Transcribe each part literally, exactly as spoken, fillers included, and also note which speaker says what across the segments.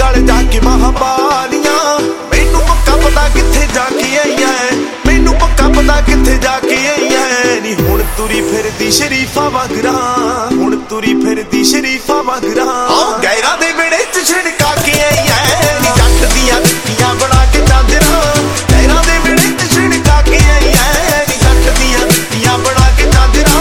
Speaker 1: वाले जाके महाबालियां मैनू पक्का पता किथे जाके आईयां मैनू पक्का पता किथे जाके आईयां नी हुण तुरी फिरदी शरीफा वांगरा हुण तुरी फिरदी शरीफा वांगरा गैरां दे बेड़े च छिड़का के आईयां नी जट दियां दित्तियां बना के चांदरा गैरां दे बेड़े च छिड़का के आईयां नी जट दियां दित्तियां बना के चांदरा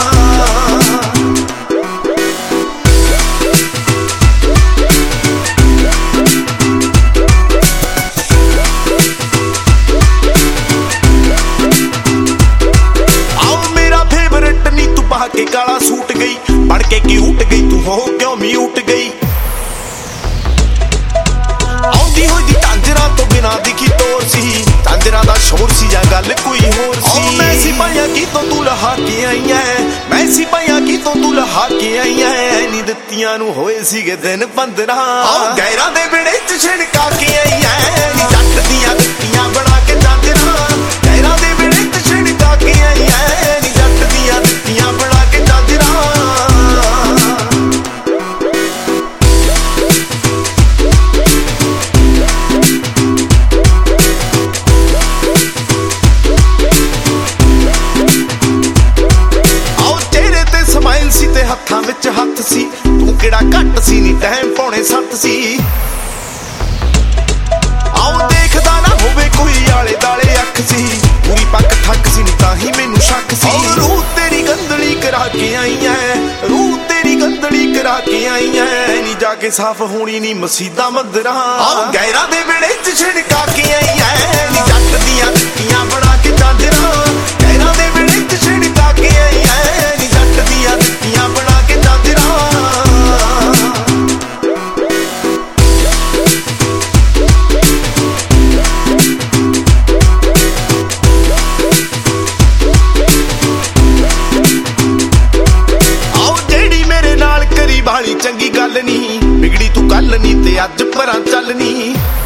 Speaker 1: के काला सूट गई पढ़ के क्यूट गई तू हो क्यों म्यूट गई आउंदी होई दी झांजरा तो बिना दिखी तोर सी झांजरा दा शोर सी या गल कोई होर सी मैं सिपाहियां की तो तू लहा के आई है मैं सिपाहियां की तो तू लहा के आई है नी दित्तियां नू होए सीगे दिन पंद्रह गैरां दे बेड़े च छिड़का के आई है नी जट दियां दित्तियां बना के झांजरा गैरां दे बेड़े च छिड़का के आई है नी जट दियां दित्तियां बना हत्थां विच हत्थ सी तू किहड़ा घट सी नी टाइम पौने सत्त सी आओ देखदा ना होवे कोई आले दाले अख सी पूरी पक थक सी नी ताही मैनू शक सी रूह तेरी गंदली करा के आई है रूह तेरी गंदली करा के आई है नी जाके साफ होनी नी मसीदा मंदरा गैरां दे बेड़े च छिड़का के आई है नी जट दियां दित्तियां बना के चांदरा गैरां दे बेड़े च छिड़का के आई है नी जट दियां दित्तियां बना के चांदरा बाली चंगी गल नहीं बिगड़ी तू कल नहीं ते अज परां चल नहीं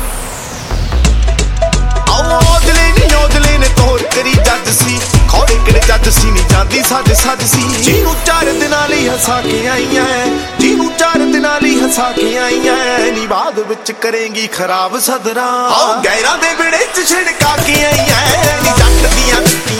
Speaker 1: आओ औजले नहीं औजले ने तोर करी जज सी खौड़े किड़े जज सी नहीं जांदी सज सज सी जीनू चार दिनां लई हसा के आईयां जीनू चार दिनां लई हसा के आईयां नी बाद विच करेंगी खराब सदरा गैरां दे बेड़े च छिड़का के आईयां नी जट दियां